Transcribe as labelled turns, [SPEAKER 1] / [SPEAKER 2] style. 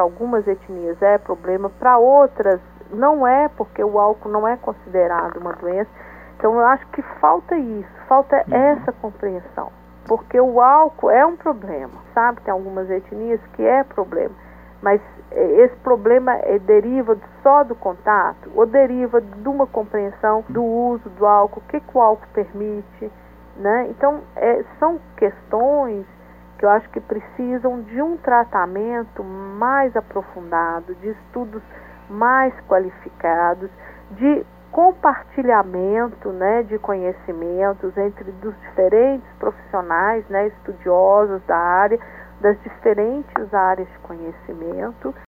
[SPEAKER 1] para algumas etnias é problema, para outras não é, porque o álcool não é considerado uma doença. Então eu acho que falta isso, falta essa compreensão, porque o álcool é um problema, sabe? Tem algumas etnias que é problema, mas esse problema deriva só do contato ou deriva de uma compreensão do uso do álcool, o que o álcool permite, né? Então são questões que eu acho que precisam de um tratamento mais aprofundado, de estudos mais qualificados, de compartilhamento, né, de conhecimentos entre dos diferentes profissionais, né, estudiosos da área, das diferentes áreas de conhecimento,